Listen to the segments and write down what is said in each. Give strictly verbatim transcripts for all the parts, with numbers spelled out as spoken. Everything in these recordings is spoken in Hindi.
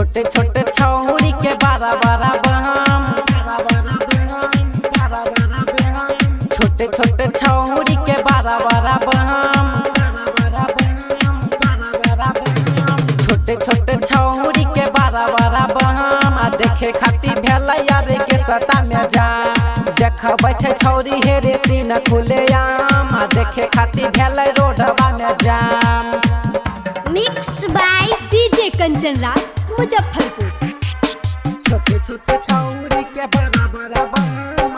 छोटे छोटे छौरी के बड़ा बड़ा बहम, छोटे छोटे छौरी के बड़ा बड़ा बहम, छोटे छोटे छौरी के बड़ा बड़ा बहम। आ देखे खातिर भेलै यार के सता में जा, देखबै छै छौरी हेरे सीना खुले आम। आ देखे खातिर भेलै रोडवा में जाम। Mix by DJ Kanchan Raj Muzaffarpur. छोटे छोटे छौरी के बड़ा बड़ा बहम,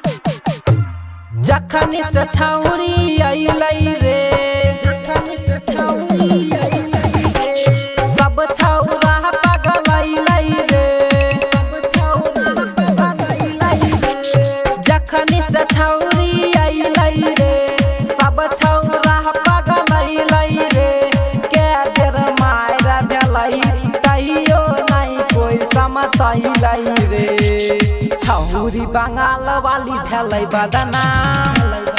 जखनी से छौरी अइलै रे, जखनी से छौरी अइलै रे, सब छौरा पागल अइलै रे, सब छौरा पागल अइलै रे। जखनी से छौरी अइलै रे, सब छौरा पागल अइलै रे। के बेर मार भेलै कहियो नहीं कोई समझलै रे। छौरी बंगाल वाली भेलै बदनाम,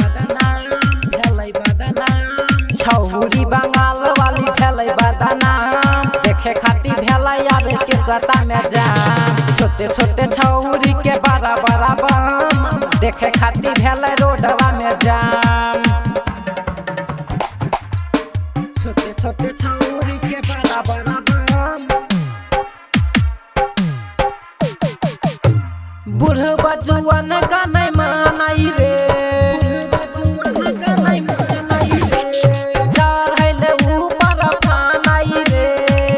छौरी बंगाल वाली भेलै बदनाम। देखे खातिर भेलै यार के सता में जाम। छोटे छोटे छौरी के बड़ा बड़ा बम, देखे खातिर भेलै रोडवा में जाम। छोटे छोटे छौरी के बड़ा बड़ा बम, बुढ़वा जुआन का नहीं मानाई रे, चढ़ैले ऊपर फानाई रे,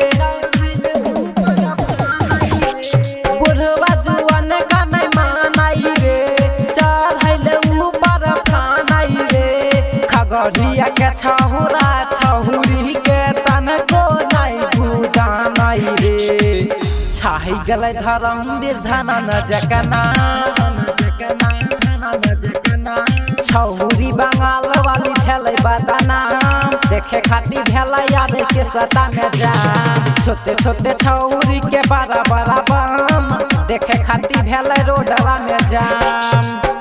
बुढ़वा जुआन का नहीं मानाई रे, चढ़ैले ऊपर फानाई रे। खगड़िया के छहुरा छहुरी के तनको नहीं बुझानाई रे। छाही गलै धर्मवीर धनन जकना, छौरी बंगाल वाली भेलै बदनाम। देखे खातिर भेलै यार के सता में जाम। छोटे छोटे छौरी के बड़ा बड़ा बम, देखे खातिर भेलै रोडवा में जाम।